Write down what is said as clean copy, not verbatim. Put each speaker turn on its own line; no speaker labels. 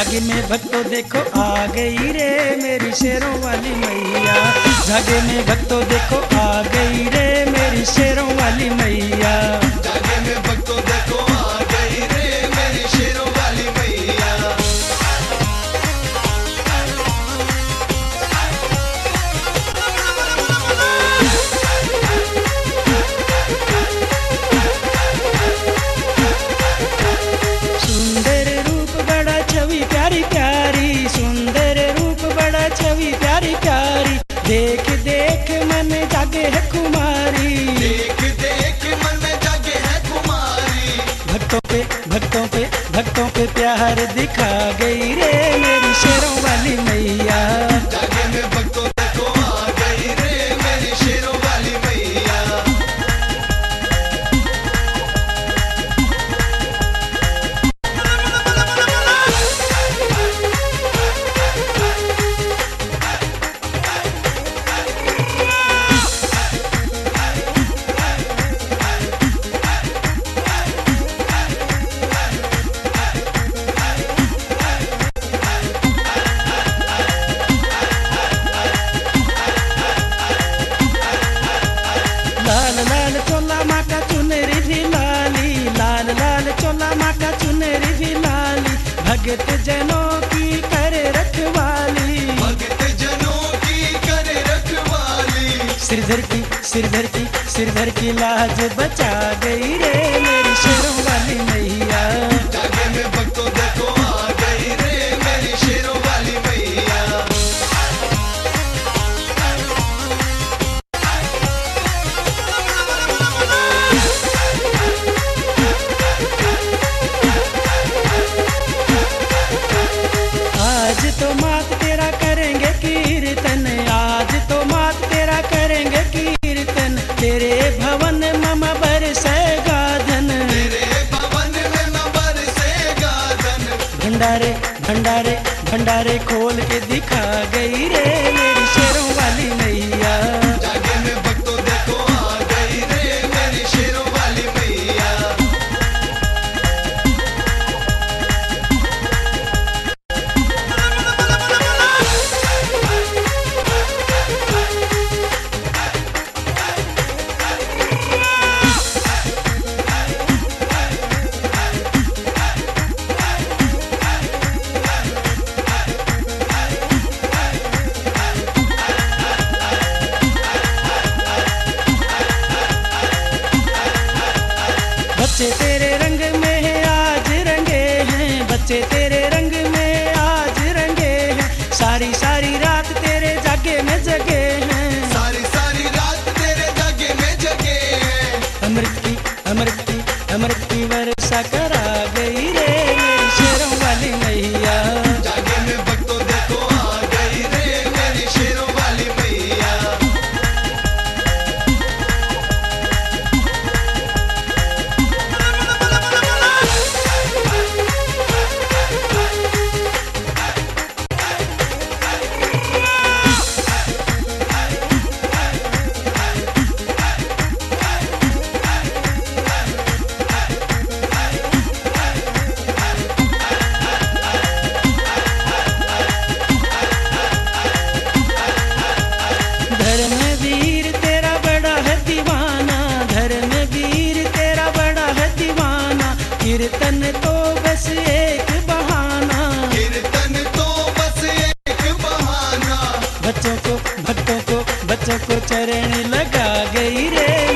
जागे में भक्तों देखो आ गई रे मेरी शेरों वाली मैया। जागे में भक्तों देखो आ गई रे मेरी शेरों वाली मैया।
जागे में भक्तों देखो आ गई रे मेरी शेरों वाली मैया।
सुंदर रूप बड़ा छवि प्यारी प्यारी, सुंदर रूप बड़ा छवि प्यारी प्यारी। देख देख मन जागे है कुमारी,
देख देख मन में जागे है कुमारी।
भक्तों पे भक्तों पे भक्तों पे प्यार दिखा गई रे मेरी शेरों वाली मैया।
जागे में भक्तों देखो आ गई रे मेरी शेरों वाली मैया।
लाल लाल चोला माँ का चुनरी भी लाली, लाल लाल चोला माँ का चुनरी भी लाली। भगत जनों की करे रखवाली,
भगत जनों की करे रखवाली।
सिरधर की लाज बचा गई रे मेरी शेरों वाली मैया।
जागे में भक्तों देखो आ गई रे मेरी शेरों वाली मैया।
आज तो मात तेरा करेंगे कीर्तन, आज तो मात तेरा करेंगे कीर्तन। तेरे भवन मम बरसेगा धन,
तेरे भवन में न बरसेगा धन।
भंडारे भंडारे भंडारे खोल के दिखा गई रे मेरी शेरों वाली मैया।
जागे में भक्तों देखो आ गई रे मेरी शेरों वाली मैया।
बच्चे तेरे रंग में आज रंगे हैं, बच्चे तेरे रंग में आज रंगे हैं। सारी सारी रात तेरे जागे में जगे हैं,
सारी सारी रात तेरे जागे में जगे हैं।
अमृत की अमृत की अमृत की वर्षा करा गई रे मेरी शेरों वाली मैया।
जागे में भक्तों देखो आ गई रे मेरी शेरों वाली मैया।
धर्मवीर तेरा बड़ा है दीवाना, धर्मवीर तेरा बड़ा है दीवाना। कीर्तन तो बस एक बहाना,
कीर्तन तो बस एक बहाना।
बच्चों को चरण लगा गई रे